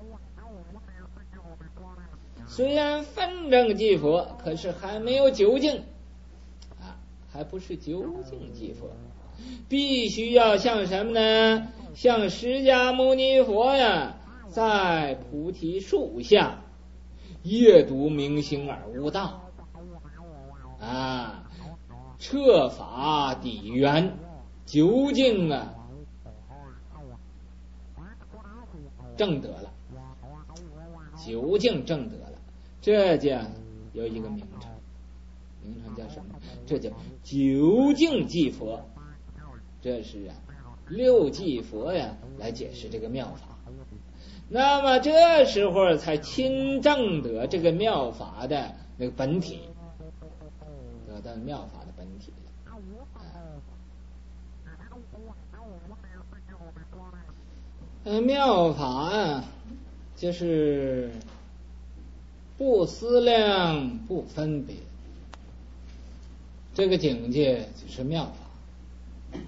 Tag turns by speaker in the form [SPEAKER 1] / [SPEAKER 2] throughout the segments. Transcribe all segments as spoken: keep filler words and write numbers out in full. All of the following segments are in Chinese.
[SPEAKER 1] 虽然分正即佛，可是还没有究竟啊，还不是究竟即佛，必须要像什么呢？像释迦牟尼佛呀，在菩提树下夜读明星而悟道啊，彻法底缘，究竟啊证得了，究竟证得了，这叫有一个名称，名称叫什么？这叫究竟即佛。这是啊六即佛呀来解释这个妙法。那么这时候才亲证得这个妙法的那个本体，得到妙法的本体了。妙法啊，就是不思量不分别，这个境界就是妙法。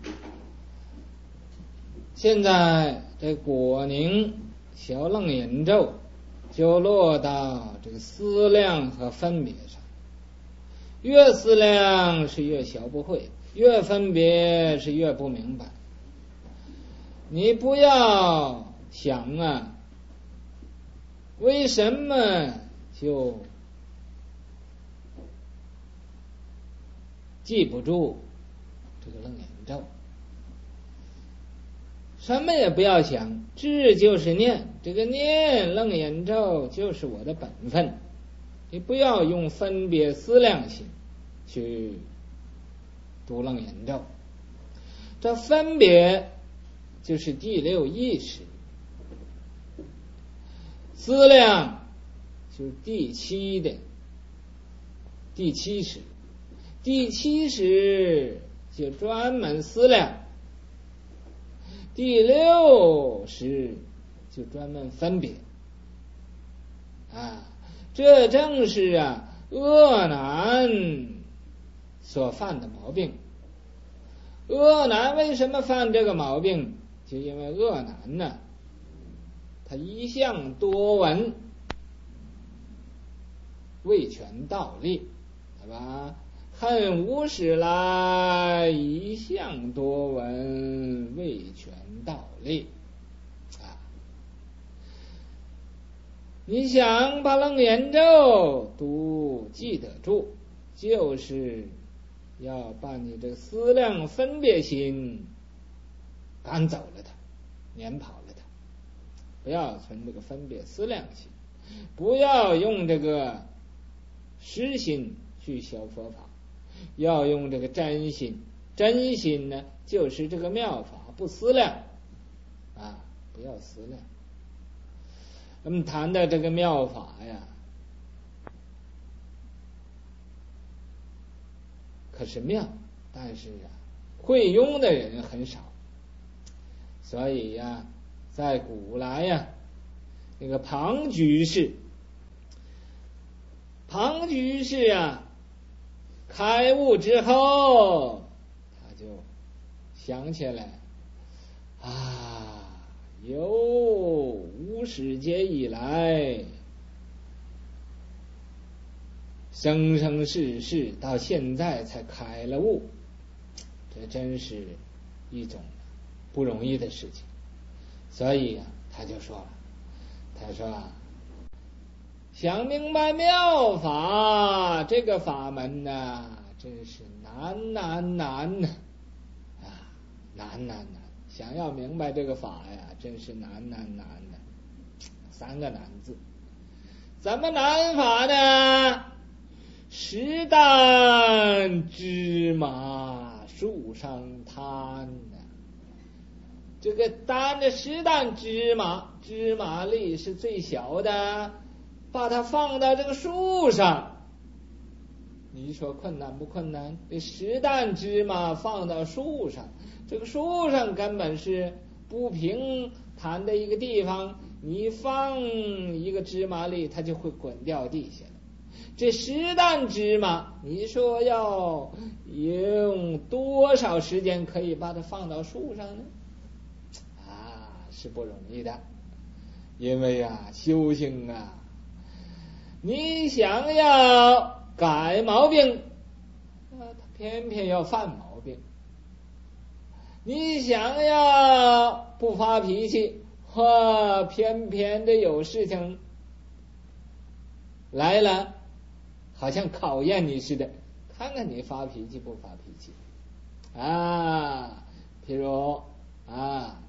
[SPEAKER 1] 现在这果宁小楞严咒就落到这个思量和分别上，越思量是越学不会，越分别是越不明白。你不要想啊，为什么就记不住这个楞严咒？什么也不要想，智就是念，这个念楞严咒就是我的本分。你不要用分别思量心去读楞严咒，这分别就是第六意识，思量就是第七的第七识，第七识就专门思量，第六识就专门分别啊，这正是啊恶男所犯的毛病。恶男为什么犯这个毛病？就因为恶男呢，他一向多闻，未全道力，对吧？恨无始来，一向多闻，未全道力啊！你想把楞严咒读记得住，就是要把你这思量分别心赶走了它，撵跑了它，不要存这个分别思量心，不要用这个实心去修佛法，要用这个真心。真心呢，就是这个妙法，不思量啊，不要思量。我们谈的这个妙法呀，可是妙，但是啊，会用的人很少。所以呀，在古来呀，那个庞居士，庞居士啊，开悟之后，他就想起来啊，由无始劫以来，生生世世到现在才开了悟，这真是一种不容易的事情。所以啊，他就说了，他说啊，想明白妙法这个法门呢、啊，真是难难难啊，难难难！想要明白这个法呀，真是难难难的，三个难字。怎么难法呢？石担芝麻树上摊呢、啊。这个担着石担芝麻，芝麻粒是最小的，把它放到这个树上，你说困难不困难？这石担芝麻放到树上，这个树上根本是不平坦的一个地方，你放一个芝麻粒，它就会滚掉地下。这石担芝麻，你说要用多少时间可以把它放到树上呢？啊，是不容易的。 因为啊，修行啊，你想要改毛病，啊，他偏偏要犯毛病；你想要不发脾气，或偏偏的有事情来了，好像考验你似的，看看你发脾气不发脾气啊。譬如啊，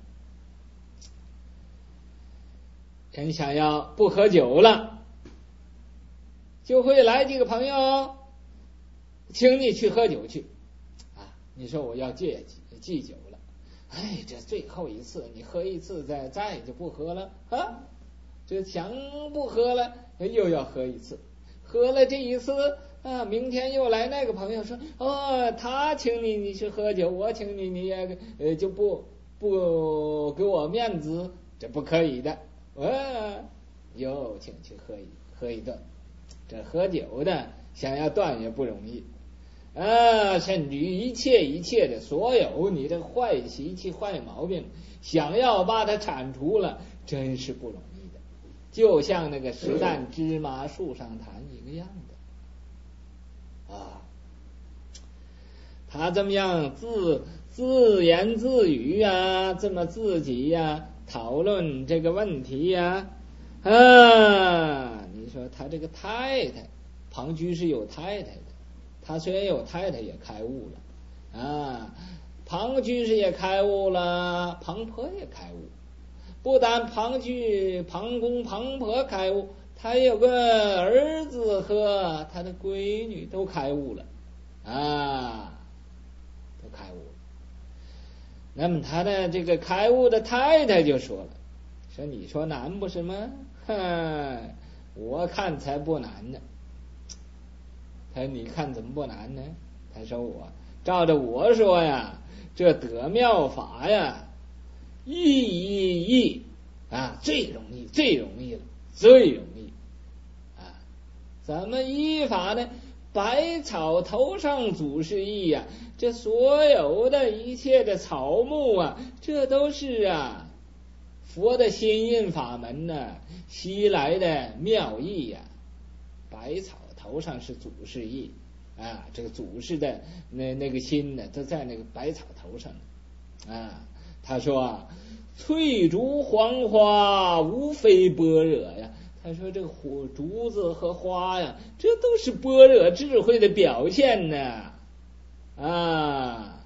[SPEAKER 1] 人想要不喝酒了，就会来几个朋友请你去喝酒去啊。你说我要戒忌酒了，哎，这最后一次，你喝一次再再就不喝了啊。这想不喝了，又要喝一次，喝了这一次啊，明天又来那个朋友说，哦，他请你你去喝酒，我请你你也呃就不不给我面子，这不可以的。啊，又请去喝一喝一顿。这喝酒的想要断也不容易啊，甚至于一切一切的所有你的坏习气坏毛病，想要把它铲除了，真是不容易的，就像那个石蛋芝麻树上弹一个样的啊。他怎么样自自言自语啊，这么自己呀、啊、讨论这个问题呀 啊, 啊你说他这个太太庞居是有太太的，他虽然有太太也开悟了啊，庞居士也开悟了，庞婆也开悟，不但庞居庞公庞婆开悟，他有个儿子和他的闺女都开悟了啊，都开悟了。那么他的这个开悟的太太就说了，说你说难不是吗？哼，我看才不难呢。他说你看怎么不难呢？他说我照着我说呀，这得妙法呀，易易易啊，最容易最容易了，最容易啊！怎么易法呢？百草头上祖师意呀，这所有的一切的草木啊，这都是啊佛的心印法门呢、啊、习来的妙意呀、啊。百草头上是祖师意啊，这个祖师的那那个心呢，都在那个百草头上啊。他说啊，翠竹黄花无非般若呀。他说这个火竹子和花呀，这都是般若智慧的表现呢啊。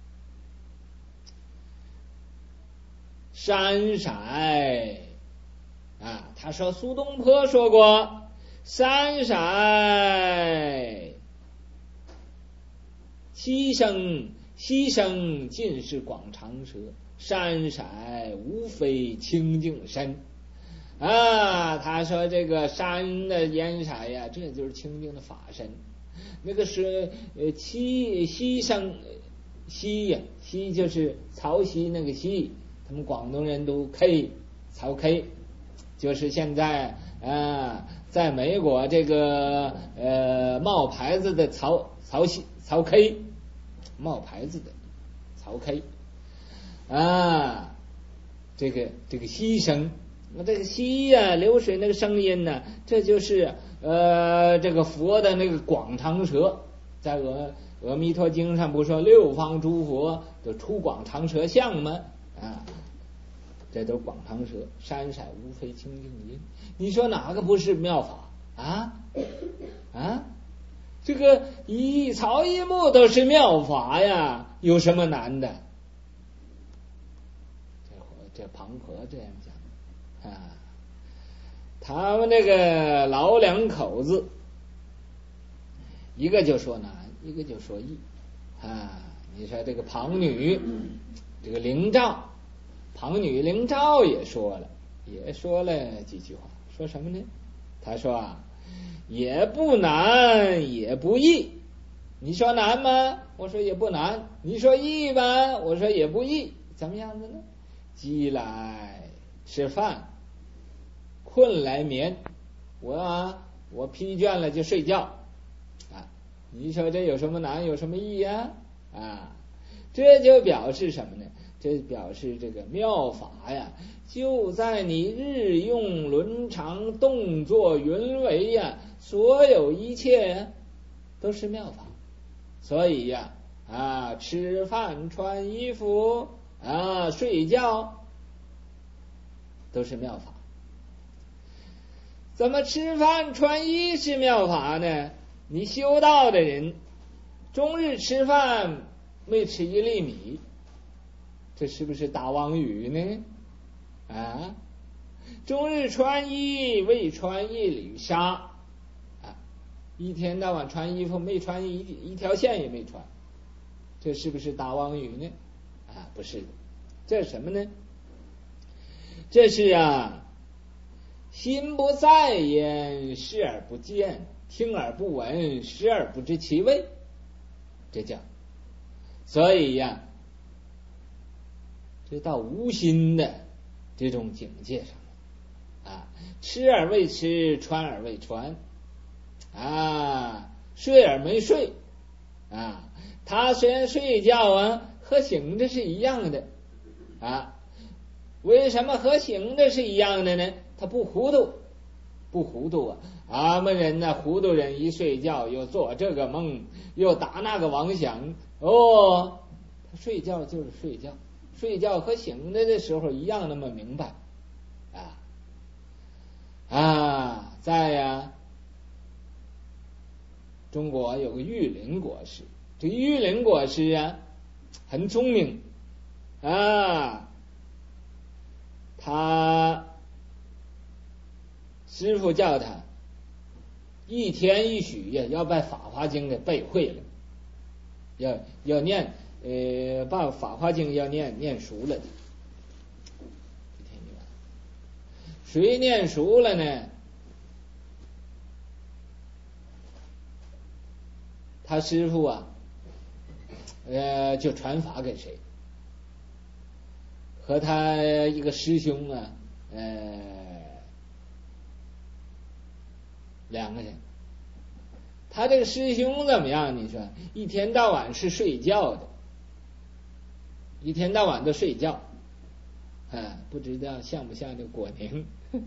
[SPEAKER 1] 山色啊，他说苏东坡说过，山色溪声溪声尽是广长舌，山色无非清净身啊。他说这个山的烟色呀，这就是清净的法身。那个是呃溪溪声溪呀，溪就是潮汐那个溪，他们广东人都 K 曹 K， 就是现在啊，在美国这个呃冒牌子的曹曹溪曹 K， 冒牌子的曹 K 啊，这个这个溪声。那这个溪呀、啊，流水那个声音呢，这就是呃这个佛的那个广长舌，在阿阿弥陀经上不说六方诸佛都出广长舌相吗？啊，这都广长舌，山色无非清净音。你说哪个不是妙法啊？啊，这个一草一木都是妙法呀，有什么难的？这这庞婆这样讲。啊，他们那个老两口子，一个就说难，一个就说易啊。你说这个庞女，这个灵照，庞女灵照也说了，也说了几句话，说什么呢？他说啊，也不难，也不易。你说难吗？我说也不难。你说易吗？我说也不易。怎么样子呢？饥来吃饭，困来眠，我啊，我疲倦了就睡觉啊。你说这有什么难，有什么易呀？啊，这就表示什么呢？ 这表示这个妙法呀，就在你日用伦常、动作云为呀，所有一切呀都是妙法。所以呀啊，吃饭、穿衣服啊、睡觉都是妙法。怎么吃饭穿衣是妙法呢？你修道的人终日吃饭没吃一粒米，这是不是大妄语呢？啊，终日穿衣未穿一缕纱，啊，一天到晚穿衣服没穿一一条线也没穿，这是不是大妄语呢？啊，不是的，这是什么呢？这是啊，心不在焉，视而不见，听而不闻，食而不知其味，这叫。所以呀，这到无心的这种境界上啊，吃而未吃，穿而未穿，啊，睡而没睡，啊，他虽然睡觉啊和醒着是一样的啊，为什么和醒着是一样的呢？他不糊涂，不糊涂啊！俺们人呢，糊涂人一睡觉又做这个梦，又打那个妄想，哦，他睡觉就是睡觉，睡觉和醒着的时候一样那么明白啊啊！在呀、啊，中国有个玉林国师，这玉林国师啊，很聪明啊，他师父叫他一天一宿呀，要把《法华经》给背会了，要要念呃，把《法华经》要念念熟了的。一天一晚，谁念熟了呢？他师父啊，呃，就传法给谁？和他一个师兄啊，呃，两个人。他这个师兄怎么样？你说，一天到晚是睡觉的，一天到晚都睡觉，啊，不知道像不像这果宁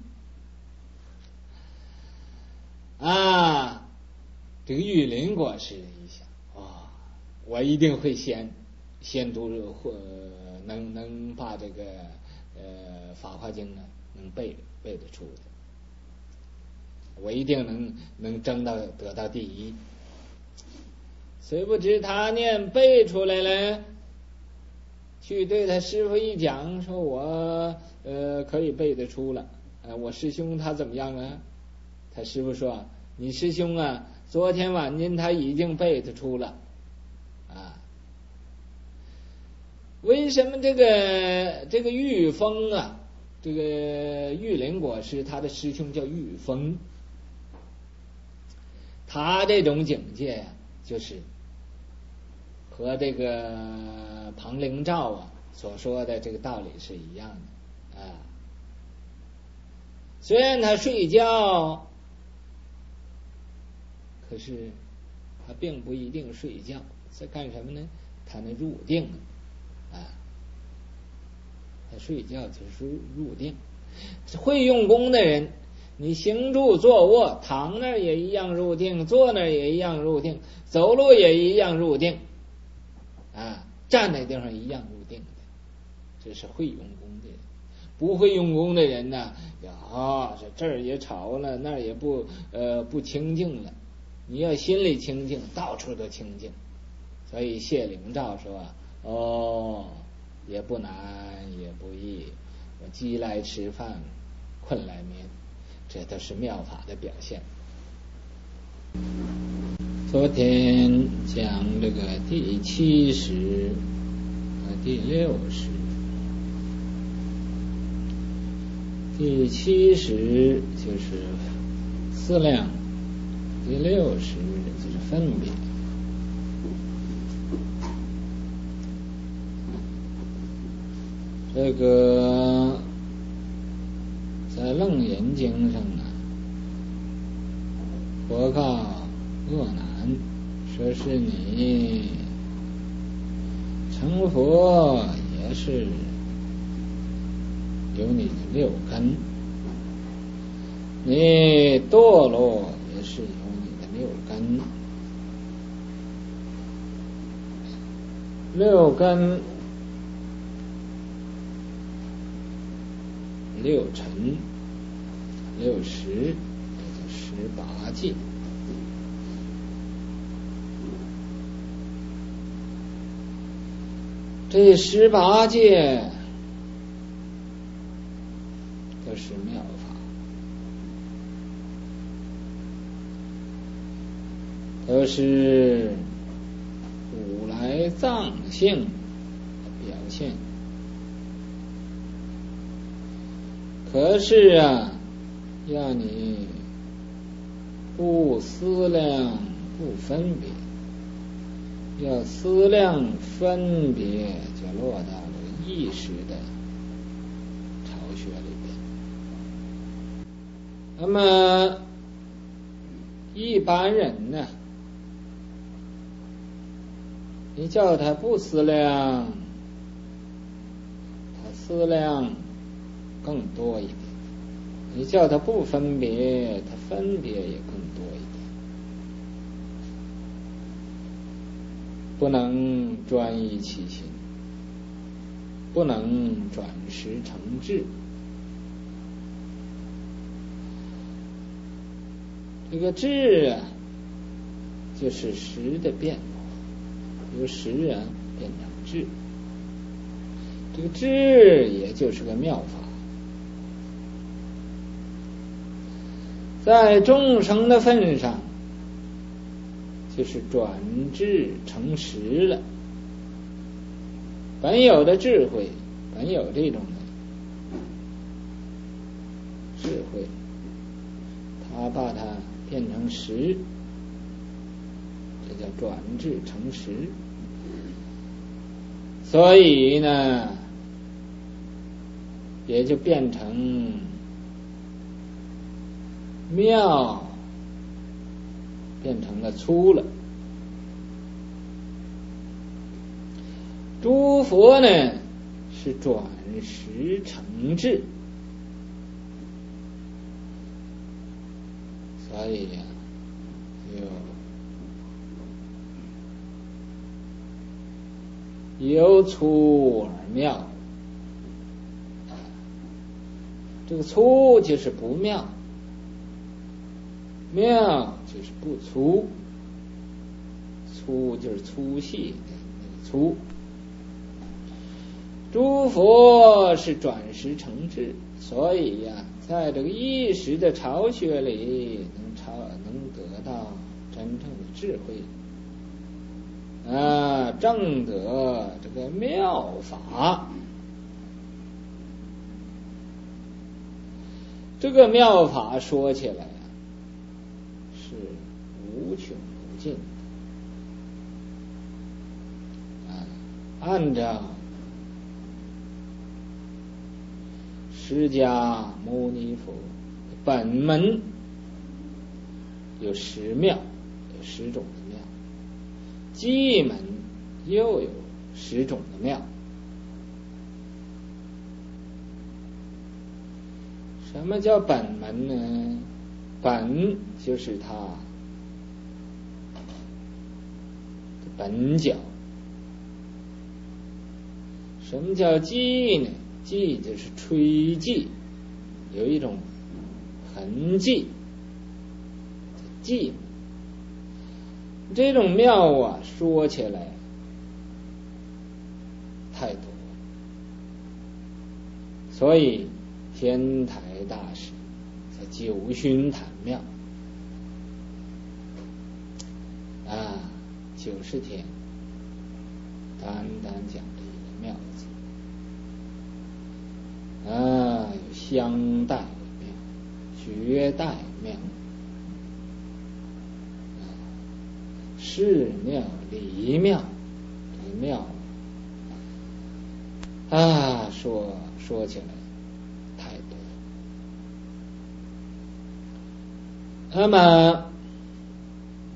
[SPEAKER 1] 啊？这个玉林国师一想，哇、哦，我一定会先先读或能能把这个呃《法华经》呢能背背得出的。我一定能能争到得到第一。谁不知他念背出来了，去对他师父一讲，说我呃可以背得出了，呃我师兄他怎么样啊？他师父说，你师兄啊，昨天晚间他已经背得出了啊。为什么这个这个玉峰啊，这个玉林国师他的师兄叫玉峰？他这种境界呀、啊，就是和这个庞灵照啊所说的这个道理是一样的啊。虽然他睡觉，可是他并不一定睡觉，在干什么呢？他那入定啊，他睡觉就是入定。会用功的人，你行住坐卧，躺那儿也一样入定，坐那儿也一样入定，走路也一样入定，啊，站在地方一样入定的，这是会用功的人。不会用功的人呢，啊，这儿也吵了，那儿也不呃不清净了。你要心里清净，到处都清净。所以谢灵照说，哦，也不难也不易，我饥来吃饭，困来眠，这都是妙法的表现。昨天讲这个第七十和第六十，第七十就是思量，第六十就是分别。这个在楞严经上啊，佛告恶难，说是你成佛也也是有你的六根，你堕落也是有你的六根，六根六尘六识，也就十八界。这十八界都是妙法，都是五来藏性的表现。可是啊，要你不思量不分别，要思量分别，就落到了意识的巢穴里边。那么一般人呢，你叫他不思量，他思量更多一点；你叫他不分别，他分别也更多一点。不能专一其心，不能转识成智。这个智啊，就是识的变化，由识啊变成智。这个智也就是个妙法，在众生的份上，就是转智成实了。本有的智慧，本有这种的智慧，他把它变成实，这叫转智成实。所以呢，也就变成妙，变成了粗了。诸佛呢是转识成智，所以呀、有由粗而妙。这个粗就是不妙，妙就是不粗，粗就是粗细的那个粗。诸佛是转识成智，所以呀、啊，在这个意识的巢穴里，能巢能得到真正的智慧，啊，证得这个妙法。这个妙法说起来啊，是无穷无尽的，啊，按照释迦牟尼佛本门有十妙，有十种的妙；基门又有十种的妙。什么叫本门呢？本就是它的本角。什么叫迹呢？迹就是吹迹，有一种痕迹，迹。这种妙啊，说起来太多，所以天台大师在九旬谈妙啊，九十天单单讲这一个妙字啊，有相待妙、绝代妙、啊、事妙、理妙，这个妙啊，说说起来太多。那么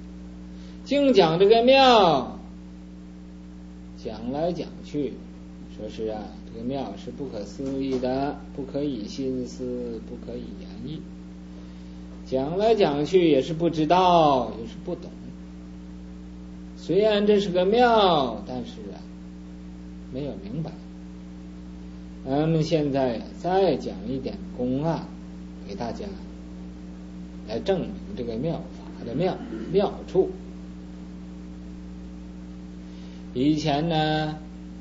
[SPEAKER 1] 净讲这个妙，讲来讲去说是啊，这个妙是不可思议的，不可以心思，不可以言议，讲来讲去也是不知道，也是不懂。虽然这是个妙，但是啊，没有明白。咱们现在再讲一点公案给大家，来证明这个妙法的妙妙处。以前呢，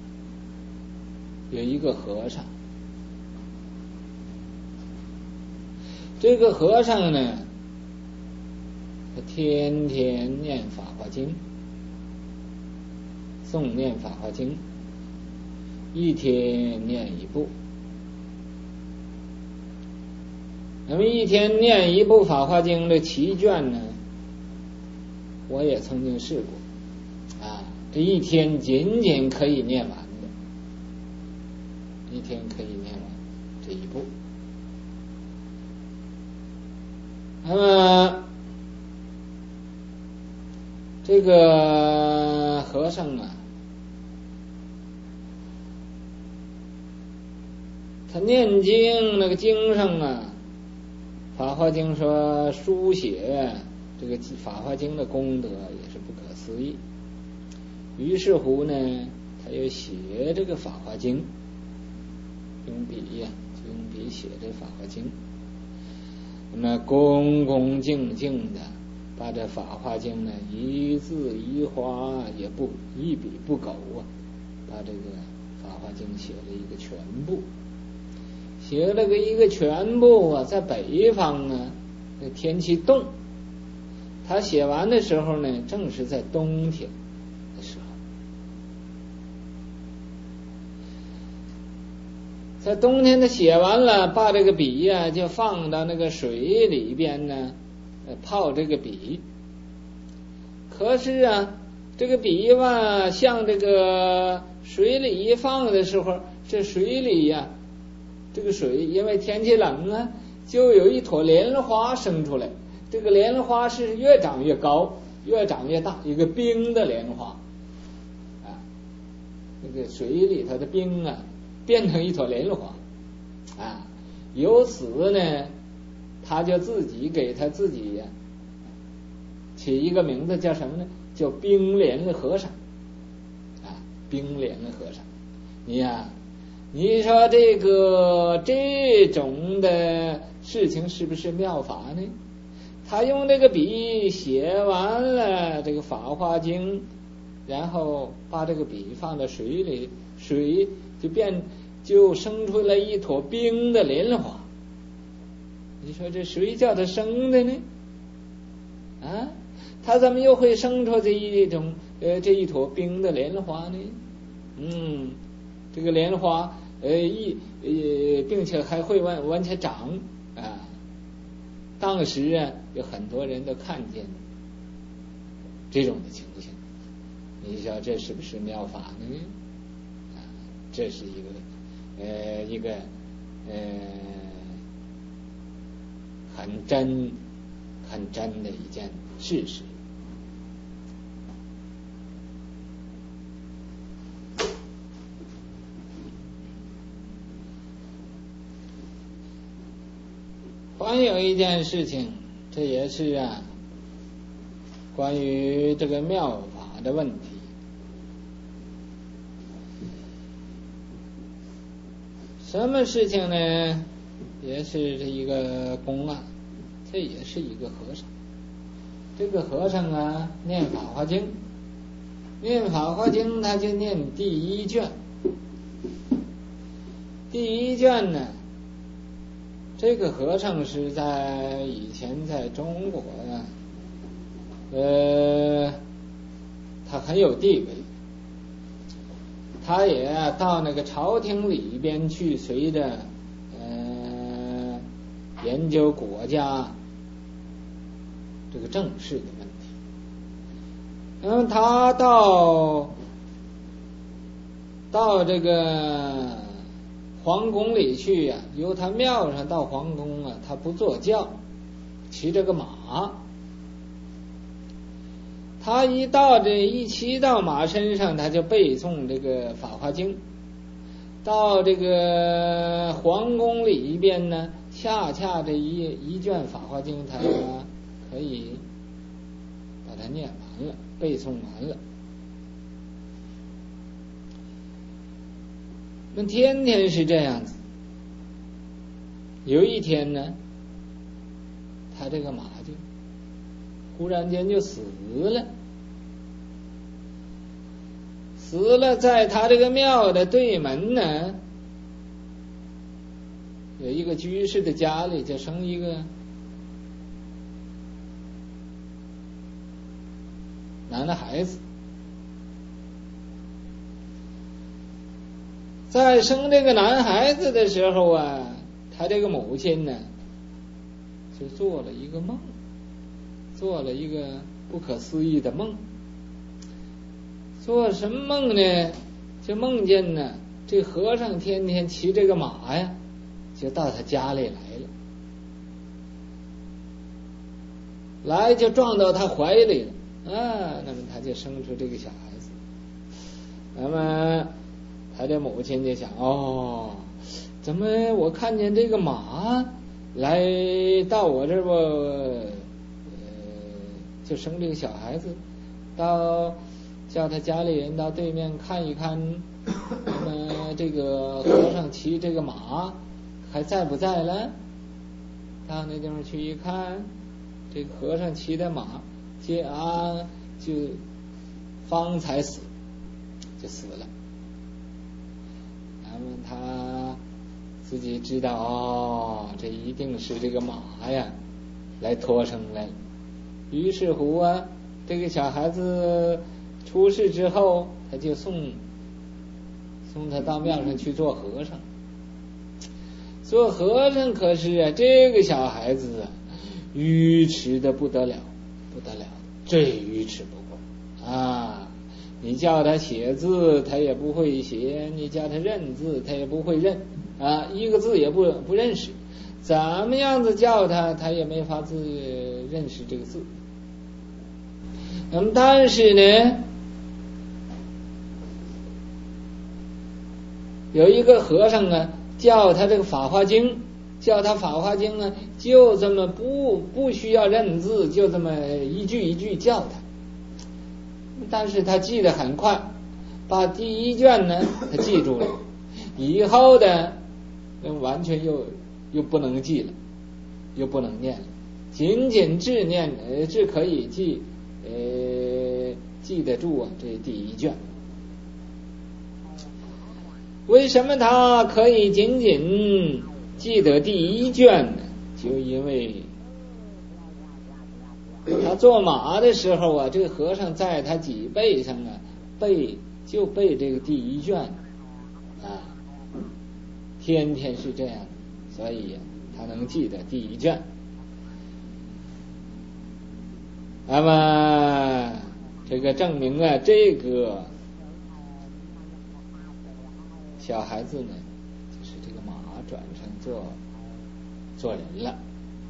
[SPEAKER 1] 有一个和尚，这个和尚呢，他天天念法华经，诵念法华经，一天念一部。那么一天念一部法华经的奇卷呢，我也曾经试过啊，这一天仅仅可以念完的，一天可以念完这一部。那么这个和尚啊，他念经那个经上啊，法华经说书写这个法华经的功德也是不可思议。于是乎呢，他又写这个法华经，用笔呀、啊，就用笔写这法华经。那么恭恭敬敬的把这法华经呢，一字一划也不一笔不苟啊，把这个法华经写了一个全部。写了个一个全部啊，在北方呢，那天气冻，他写完的时候呢，正是在冬天的时候，在冬天他写完了，把这个笔呀、啊、就放到那个水里边呢，泡这个笔。可是啊，这个笔吧，向这个水里一放的时候，这水里呀、啊。这个水因为天气冷啊，就有一朵莲花生出来。这个莲花是越长越高，越长越大，一个冰的莲花啊，那个水里头的冰啊，变成一朵莲花啊。由此呢，他就自己给他自己呀、啊、起一个名字，叫什么呢？叫冰莲和尚啊，冰莲和尚。你呀、啊。你说这个这种的事情是不是妙法呢？他用这个笔写完了这个法华经，然后把这个笔放到水里，水就变就生出来一坨冰的莲花。你说这谁叫他生的呢？啊，他怎么又会生出这一种呃这一坨冰的莲花呢？嗯。这个莲花，呃，一呃，并且还会往往前长啊。当时啊，有很多人都看见这种的情形。你说这是不是妙法呢？啊，这是一个呃一个呃很真很真的一件事实。还有一件事情，这也是啊，关于这个妙法的问题。什么事情呢？也是这一个公案，这也是一个和尚。这个和尚啊，念法华经，念法华经他就念第一卷。第一卷呢，这个和尚是在以前在中国呀、啊，呃，他很有地位，他也到那个朝廷里边去，随着呃研究国家这个政事的问题。那么他到到这个皇宫里去呀、啊，由他庙上到皇宫啊，他不坐轿，骑着个马。他一到这一骑到马身上，他就背诵这个法华经。 到这个皇宫里边呢，恰恰这一一卷《法华经》，他可以把它念完了，背诵完了。那天天是这样子。有一天呢，他这个马就忽然间就死了，死了，在他这个庙的对门呢，有一个居士的家里就生一个男的孩子。在生这个男孩子的时候啊，他这个母亲呢就做了一个梦，做了一个不可思议的梦。做什么梦呢？就梦见呢，这和尚天天骑这个马呀，就到他家里来了，来就撞到他怀里了啊，那么他就生出这个小孩子。那么他的母亲就想，哦，怎么我看见这个马来到我这儿不，呃，就生这个小孩子，到叫他家里人到对面看一看，那么这个和尚骑这个马还在不在了？到那地方去一看，这个和尚骑的马，接啊就方才死，就死了。那么他自己知道，哦，这一定是这个马呀来托生来了。于是乎啊，这个小孩子出世之后，他就送送他到庙上去做和尚。做和尚可是啊，这个小孩子啊，愚痴的不得了，不得了，最愚痴不过啊！你叫他写字，他也不会写；你叫他认字，他也不会认啊，一个字也不不认识。怎么样子叫他，他也没法子认识这个字。那么，但是呢，有一个和尚啊，叫他这个《法华经》，叫他《法华经》呢，就这么不不需要认字，就这么一句一句叫他。但是他记得很快，把第一卷呢他记住了，以后的完全又又不能记了，又不能念了，仅仅只念呃只可以记呃记得住啊这第一卷。为什么他可以仅仅记得第一卷呢？就因为他坐马的时候啊，这个和尚在他脊背上啊背就背这个第一卷啊，天天是这样，所以他能记得第一卷。那么这个证明啊，这个小孩子呢，就是这个马转成做做人了。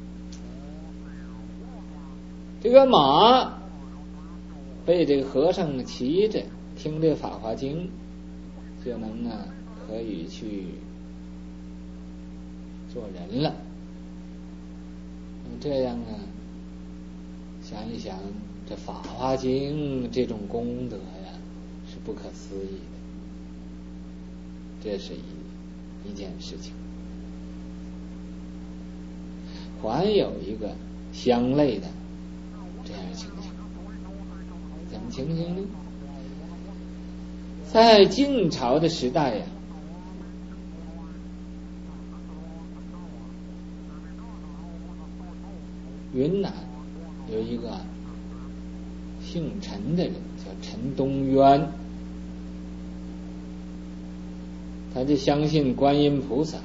[SPEAKER 1] 这个马被这个和尚骑着，听这《法华经》，就能啊可以去做人了。那么这样啊，想一想，这《法华经》这种功德呀，是不可思议的。这是一一件事情。还有一个相类的这样的情形，怎么情形呢？在晋朝的时代呀，云南有一个姓陈的人，叫陈东渊，他就相信观音菩萨，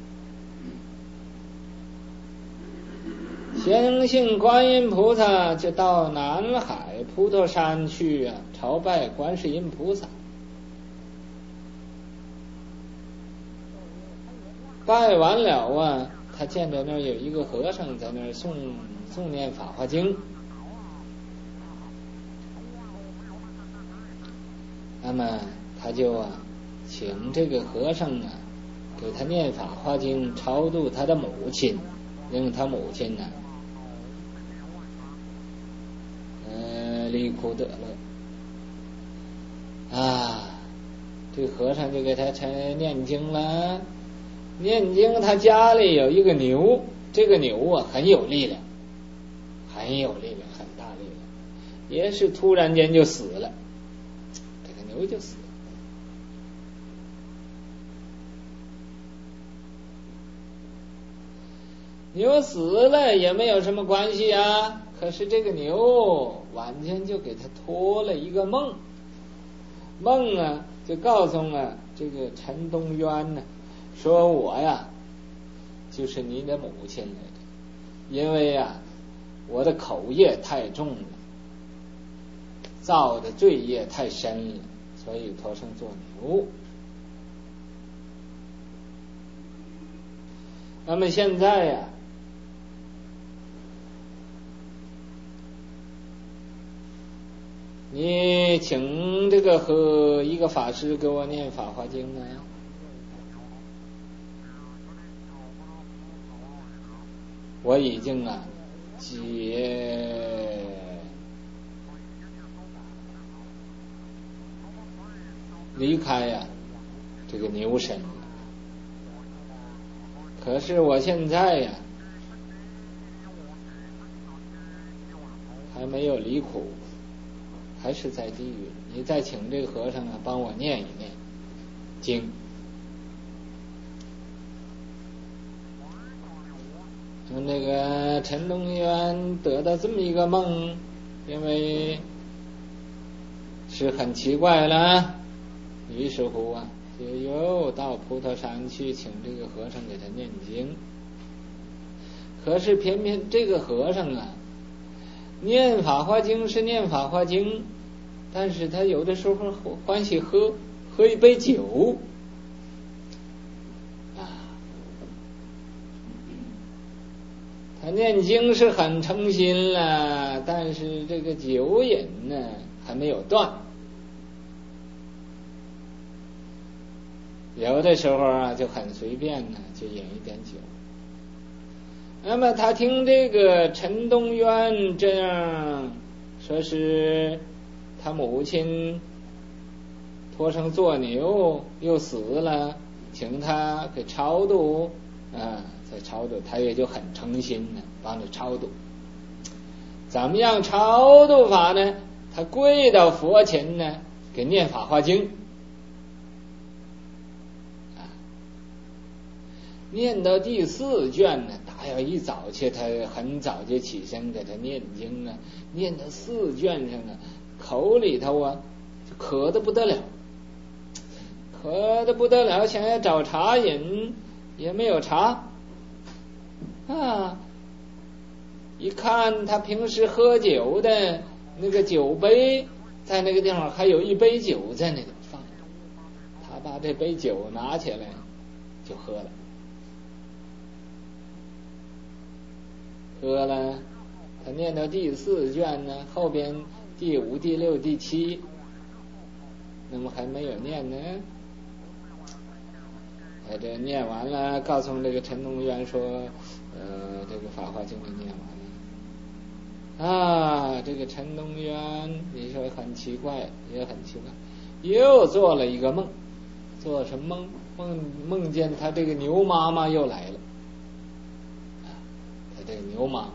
[SPEAKER 1] 相信观音菩萨，就到南海普陀山去啊，朝拜观世音菩萨。拜完了啊，他见着那儿有一个和尚在那儿诵诵念《法华经》，那么他就啊请这个和尚啊给他念法华经，超度他的母亲，令他母亲呢呃离苦得乐啊。这和尚就给他念经了，念经他家里有一个牛，这个牛啊很有力量，很有力量，很大力量，也是突然间就死了，这个牛就死了。牛死了也没有什么关系啊，可是这个牛晚间就给他托了一个梦，梦啊就告诉啊这个陈东渊呢，说我呀就是你的母亲来的，因为呀我的口业太重了，造的罪业太深了，所以托生做牛。那么现在呀你请这个和一个法师给我念法华经呢，我已经啊解离开呀、啊、这个牛身了，可是我现在呀、啊、还没有离苦，还是在地狱。你再请这个和尚啊帮我念一念经。那个陈东渊得到这么一个梦，因为是很奇怪了，于是乎啊就又到葡萄山去请这个和尚给他念经。可是偏偏这个和尚啊念法华经是念法华经，但是他有的时候欢喜喝喝一杯酒啊，他念经是很诚心了，但是这个酒瘾呢还没有断，有的时候啊就很随便呢就饮一点酒。那么他听这个陈东渊这样说，是他母亲托生做牛又死了，请他给超度啊，再超度，他也就很诚心的帮着超度。怎么样超度法呢？他跪到佛前呢给念法华经，念到第四卷呢，大要一早去，他很早就起身给他念经啊，念到四卷上啊，口里头啊就渴得不得了，渴得不得了，想要找茶饮也没有茶啊。一看他平时喝酒的那个酒杯，在那个地方还有一杯酒在那个放着，他把这杯酒拿起来就喝了。喝了，他念到第四卷呢，后边第五、第六、第七，那么还没有念呢。哎，这念完了，告诉这个陈东渊说，呃，这个法华经给念完了。啊，这个陈东渊，你说很奇怪，也很奇怪，又做了一个梦，做什么梦？梦梦见他这个牛妈妈又来了。这个牛妈妈，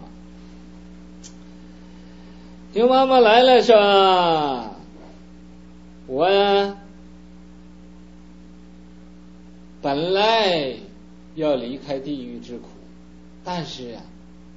[SPEAKER 1] 牛妈妈来了说，我呀本来要离开地狱之苦，但是啊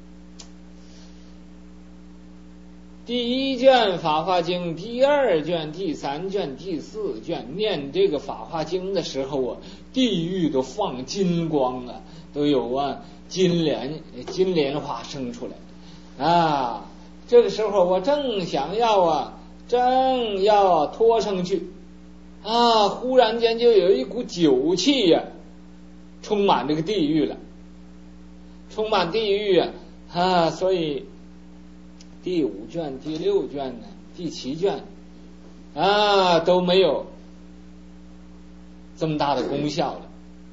[SPEAKER 1] 第一卷法华经，第二卷、第三卷、第四卷念这个法华经的时候啊，地狱都放金光啊，都有啊金莲金莲花生出来啊。这个时候我正想要啊正要拖上去啊，忽然间就有一股酒气呀、啊、充满这个地狱了，充满地狱啊啊，所以第五卷、第六卷呢、第七卷啊都没有这么大的功效了。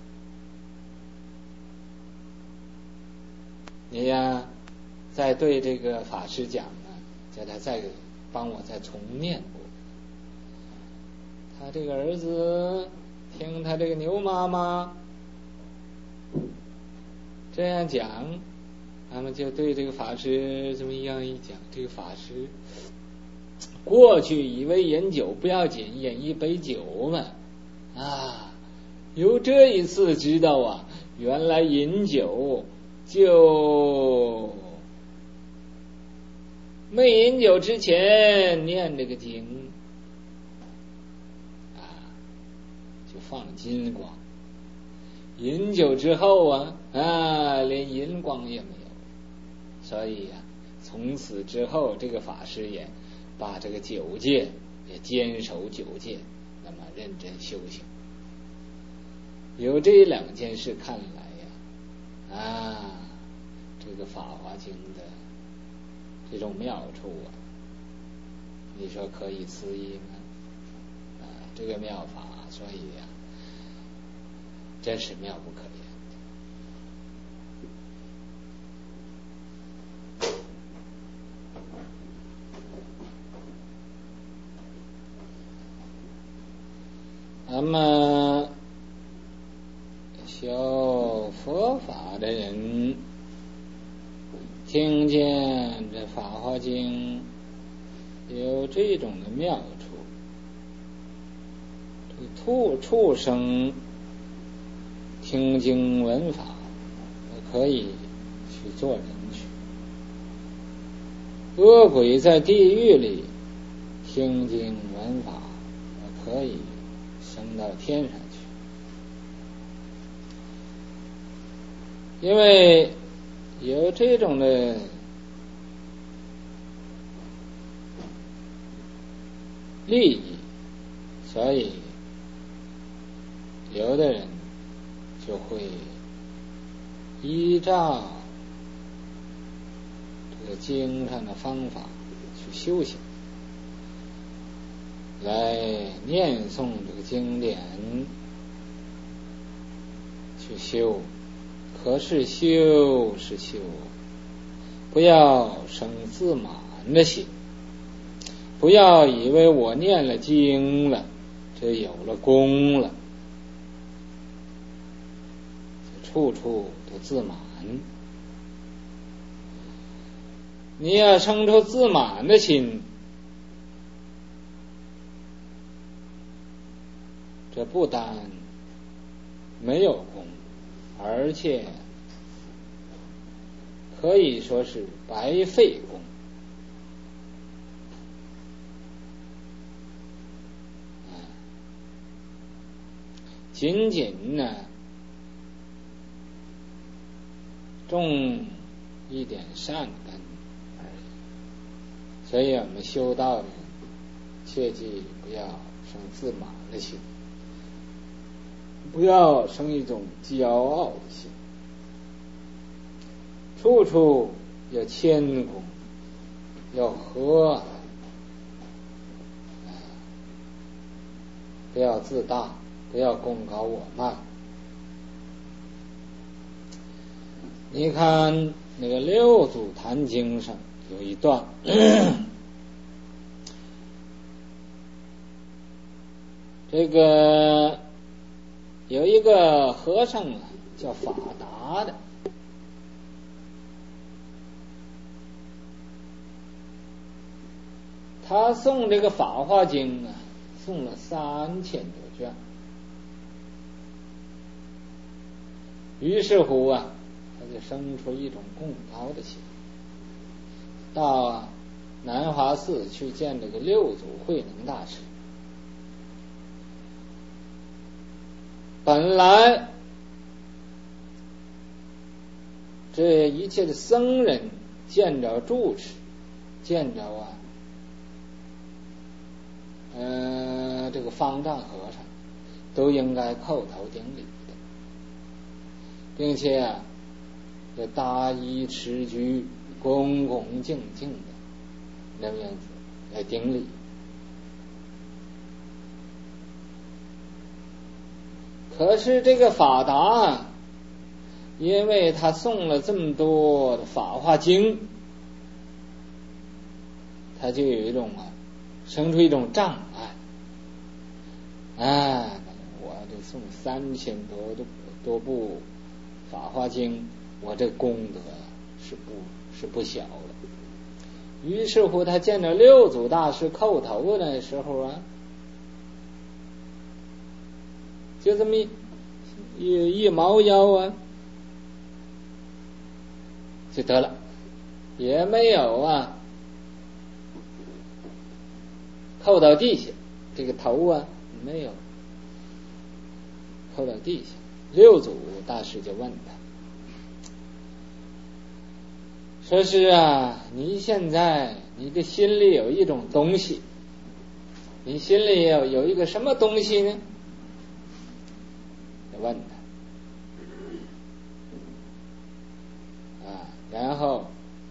[SPEAKER 1] 你呀，再对这个法师讲呢，叫他再帮我再重念过。他这个儿子听他这个牛妈妈这样讲，他们就对这个法师这么样一讲，这个法师过去以为饮酒不要紧，饮一杯酒嘛，啊，有这一次知道啊，原来饮酒就没饮酒之前念这个经啊，就放金光，饮酒之后啊啊，连银光也没有。所以呀、啊，从此之后这个法师也把这个九戒也坚守九戒，那么认真修行。有这两件事看来呀、啊，啊，这个《法华经》的这种妙处啊，你说可以思议吗？啊，这个妙法，所以呀、啊，真是妙不可言。那么修佛法的人听见这《法华经》有这种的妙处，这畜畜生听经闻法可以去做人去，恶鬼在地狱里听经闻法可以升到天上去。因为有这种的利益，所以有的人就会依照这个经上的方法去修行，来念诵这个经典去修。可是修是修，不要生自满的心，不要以为我念了经了，这有了功了，处处都自满。你要生出自满的心，这不但没有功，而且可以说是白费功。仅仅呢种一点善根而已。所以我们修道呢，切记不要生自满的心，不要生一种骄傲的心，处处要谦恭，要和，不要自大，不要功高我慢。你看那个六祖坛经上有一段，这个有一个和尚啊，叫法达的，他诵这个《法华经》啊，诵了三千多卷。于是乎啊，他就生出一种更高的心，到南华寺去见这个六祖慧能大师。本来这一切的僧人见着住持，见着啊呃这个方丈和尚，都应该叩头顶礼的，并且啊这搭衣持居，恭恭敬敬的那么样子来顶礼。 可是这个法达，因为他诵了这么多的法华经，他就有一种啊，生出一种障碍。啊，我这诵三千多多多部法华经，我这功德是不是不小的。于是乎，他见到六祖大师叩头的时候啊，就这么一一一毛腰啊，就得了，也没有啊扣到地下，这个头啊没有扣到地下。六祖大师就问他说是啊，你现在你的心里有一种东西，你心里有有一个什么东西呢？就问他啊，然后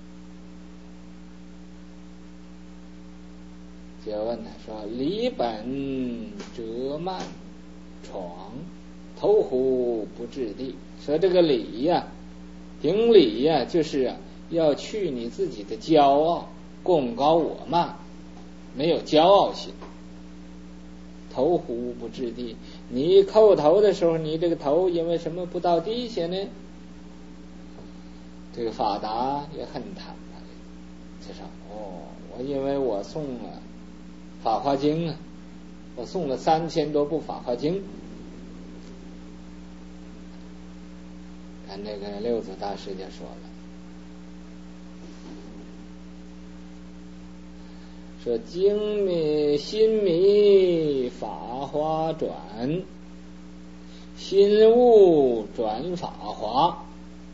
[SPEAKER 1] 就问他说：离本折慢床，投壶不至地。说这个理呀、啊，顶礼呀、啊，就是啊，要去你自己的骄傲，贡高我慢，没有骄傲心。投壶不至地，你叩头的时候，你这个头因为什么不到地下呢？这个法达也很坦白，就说：哦，我因为我诵了法华经啊，我诵了三千多部法华经。看这个六祖大师就说了，说经迷心迷法华转，心悟转法华，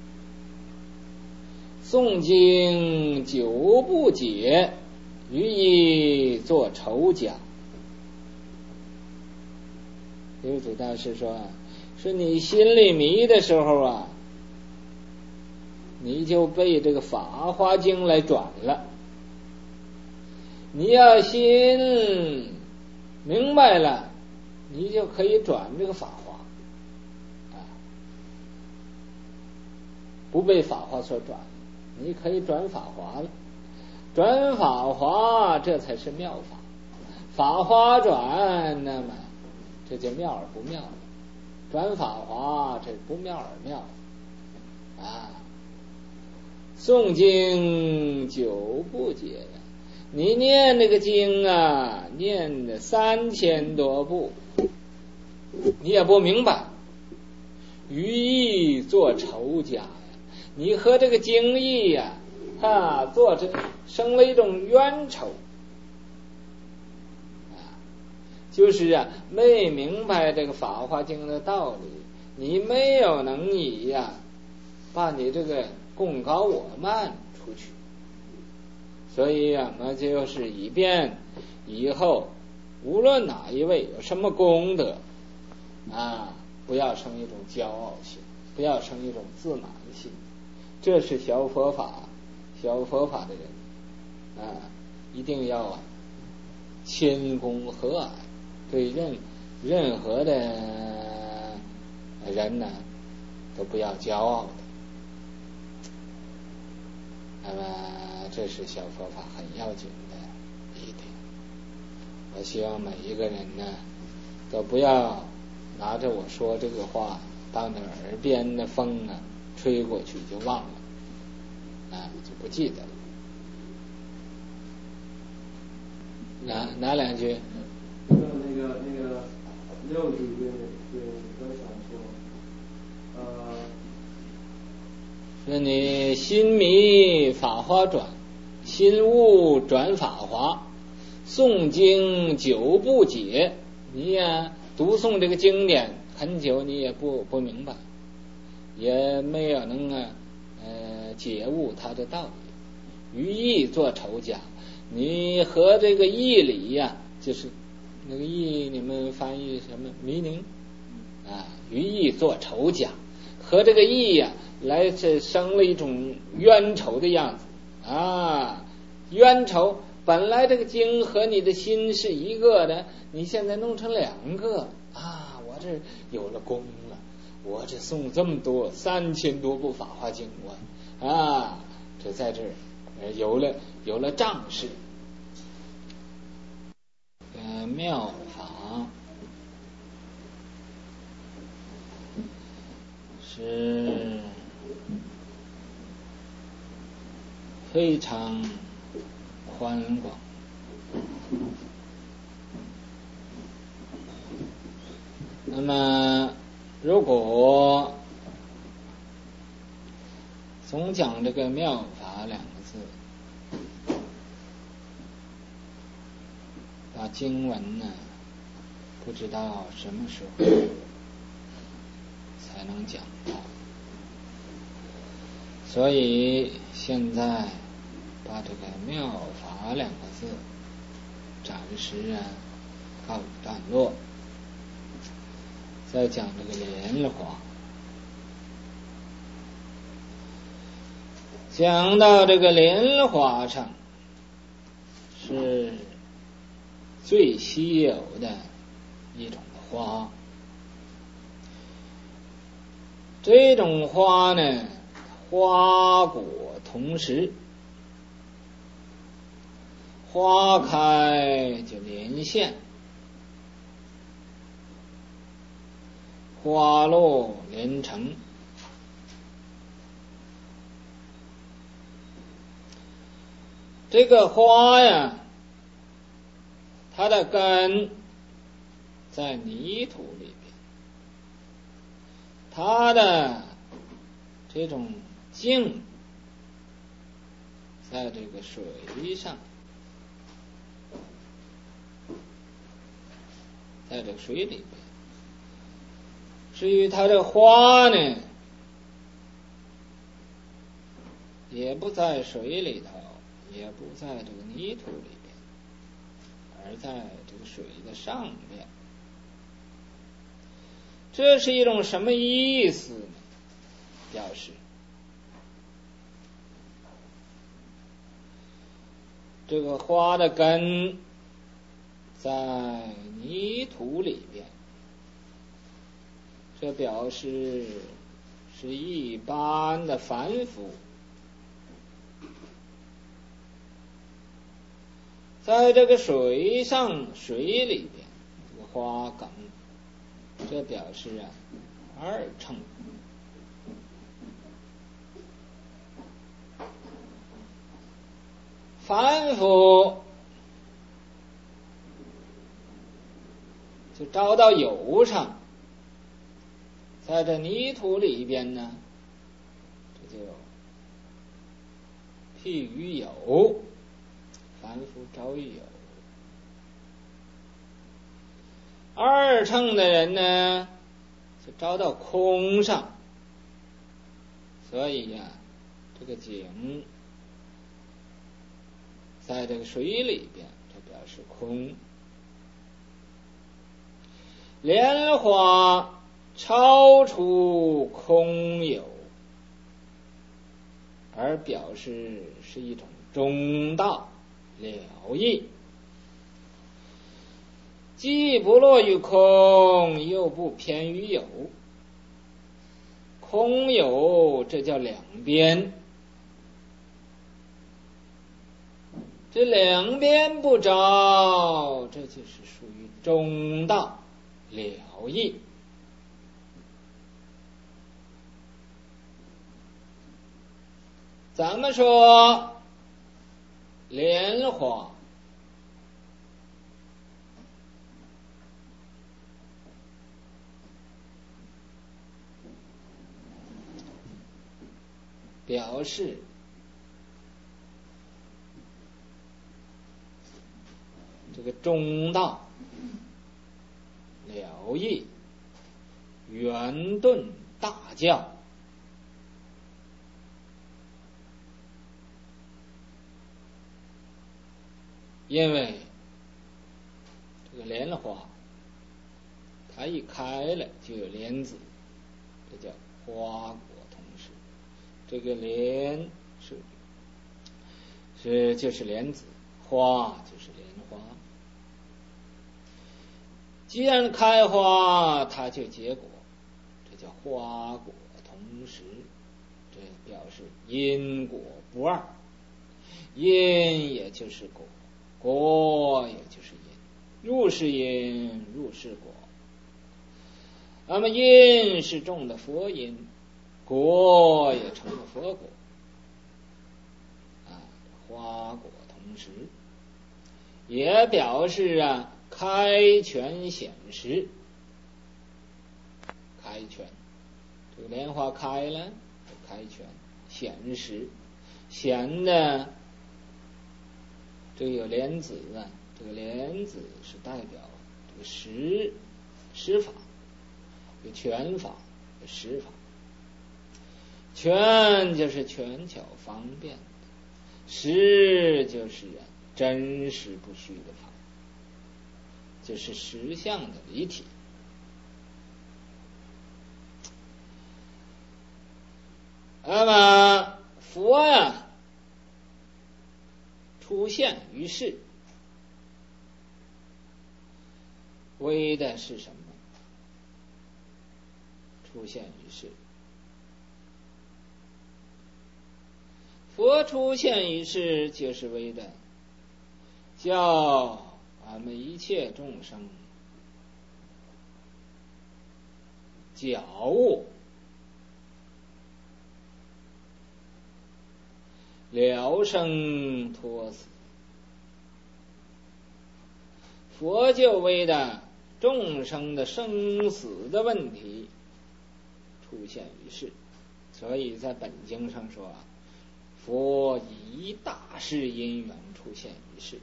[SPEAKER 1] 诵经久不解，于意作愁讲。六祖大师说，说你心里迷的时候啊，你就被这个法华经来转了。你要心明白了，你就可以转这个法华啊，不被法华所转，你可以转法华了。转法华，这才是妙法。法华转，那么这就妙而不妙了。转法华，这不妙而妙啊。诵经久不解呀，你念这个经啊，念的三千多部，你也不明白，于意做愁家呀，你和这个经义呀、啊，啊，做这生了一种冤仇啊，就是啊，没明白这个法华经的道理，你没有能力呀、啊，把你这个贡高我慢出去。所以啊，那就是以便以后无论哪一位有什么功德啊，不要生一种骄傲心，不要生一种自满心。这是学佛法学佛法的人啊，一定要啊谦恭和蔼，对任任何的人呢都不要骄傲的。那么这是小佛法很要紧的一点。我希望每一个人呢都不要拿着我说这个话当着耳边的风啊吹过去就忘了啊，就不记得了。哪哪两句？
[SPEAKER 2] 那个那个六祖对对我想说，呃，
[SPEAKER 1] 说你心迷法华转，心悟转法华，诵经久不解，你呀读诵这个经典很久，你也不不明白，也没有能啊呃解悟它的道理，于意做愁家。你和这个义理呀、啊，就是那个义，你们翻译什么迷宁啊？于义做愁家，和这个义呀、啊，来是生了一种冤仇的样子啊！冤仇，本来这个经和你的心是一个的，你现在弄成两个啊！我这有了功了，我这诵这么多三千多部法华经文啊，这在这儿有了有了仗势。呃，妙法是非常宽广，那么如果总讲这个妙法两个字，把经文呢不知道什么时候才能讲到，所以现在把这个妙法两个字暂时啊告一段落，再讲这个莲花。讲到这个莲花上是最稀有的一种花，这种花呢，花果同时，花开就连线，花落连成。这个花呀，它的根在泥土里边，它的这种茎在这个水上，在这个水里边。至于它的花呢，也不在水里头，也不在这个泥土里边，而在这个水的上面。这是一种什么意思呢？表示这个花的根在泥土里边，这表示是一般的凡夫在这个水上水里边，这个花梗，这表示啊二乘。凡夫就招到有上，在这泥土里边呢，这就譬喻有，凡夫招于有。二乘的人呢，就招到空上，所以呀、啊，这个景在这个水里边，这表示空。莲花超出空有，而表示是一种中道了义，既不落于空，又不偏于有。空有这叫两边，这两边不着，这就是属于中道了义。咱们说莲花表示这个中道了义圆顿大教，因为这个莲花它一开了就有莲子，这叫花果同时。这个莲是是就是莲子，花就是莲花。 既然开花，它就结果，这叫花果同时，这表示因果不二。因也就是果，果也就是因，入是因，入是果。那么因是种的佛因，果也成了佛果，啊，花果同时，也表示啊开权显实。开权，这个莲花开了，开权显实，显的这个有莲子啊，这个莲子是代表这个实实法，有权法，有实法。权就是权巧方便，实就是真实不虚的法，这是实相的离体。那么佛呀出现于世，为的是什么？出现于世，佛出现于世就是为的叫俺们一切众生觉悟，了生脱死。佛就为的众生的生死的问题出现于世，所以在本经上说啊，佛以大事因缘出现于世，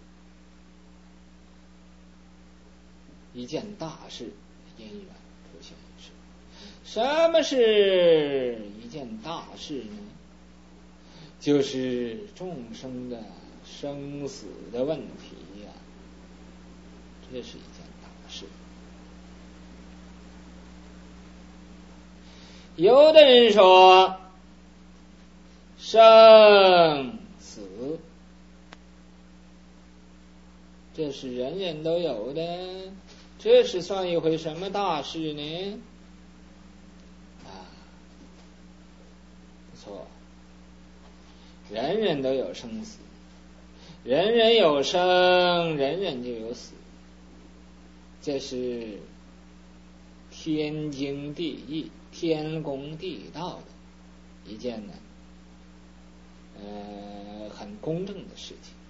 [SPEAKER 1] 一件大事因缘出现于世。什么是一件大事呢？就是众生的生死的问题呀、啊，这是一件大事。有的人说生死这是人人都有的，这是算一回什么大事呢？啊，不错，人人都有生死，人人有生，人人就有死，这是天经地义、天公地道的一件呢，呃，很公正的事情。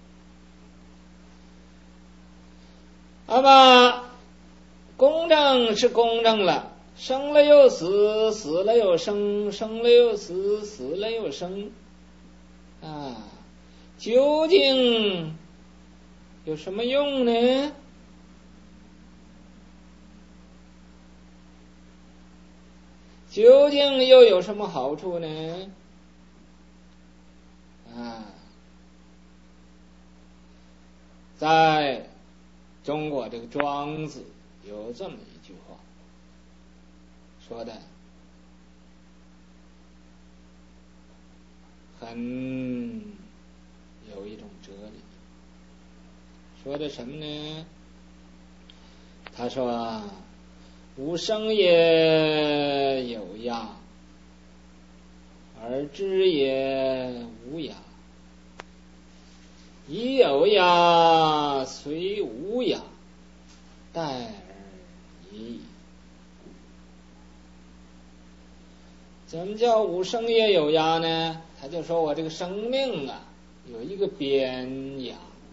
[SPEAKER 1] 那么公正是公正了，生了又死，死了又生，生了又死，死了又生啊，究竟有什么用呢？究竟又有什么好处呢？啊，在中国这个庄子有这么一句话说的很有一种哲理，说的什么呢？他说吾生也有涯，而知也无涯，已有涯虽无涯，待而已矣。怎么叫吾生也有涯呢？他就说我这个生命啊有一个边涯，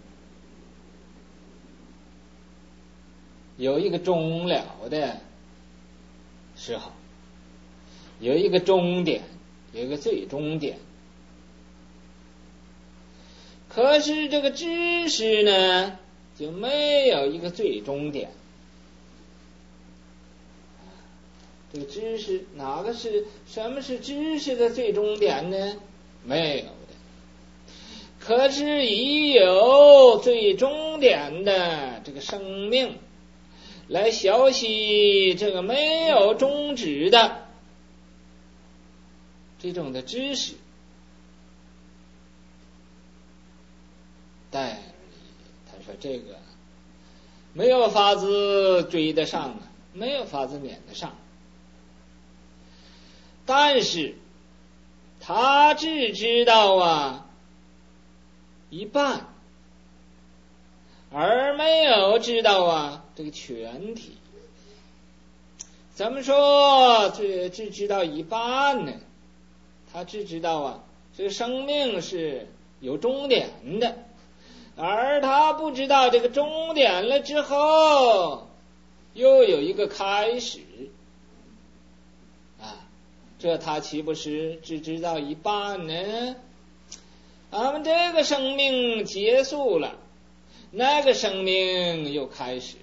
[SPEAKER 1] 有一个终了的时候，有一个终点，有一个最终点。可是这个知识呢就没有一个最终点。这个知识哪个是什么是知识的最终点呢？没有的。可是已有最终点的这个生命来学习这个没有终止的这种的知识，待而已。他说这个没有法子追得上啊，没有法子撵得上。但是他只知道啊一半，而没有知道啊这个全体。怎么说只只知道一半呢？他只知道啊这个生命是有终点的，而他不知道这个终点了之后又有一个开始啊，这他岂不是只知道一半呢？咱们这个生命结束了，那个生命又开始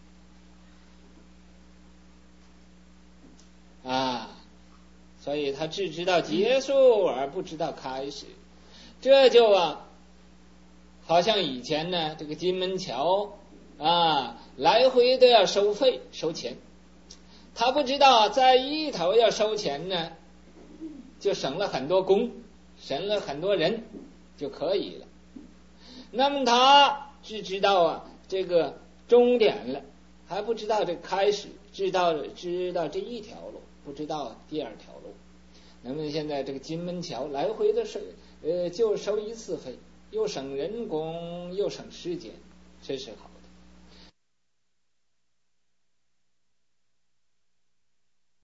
[SPEAKER 1] 了啊，所以他只知道结束而不知道开始。这就啊好像以前呢这个金门桥啊来回都要收费收钱，他不知道在一头要收钱呢就省了很多工，省了很多人就可以了。那么他只知道啊这个终点了，还不知道这个开始，知道知道这一条路，不知道第二条路。那么现在这个金门桥来回的收呃就收一次费，又省人工又省时间，这是好。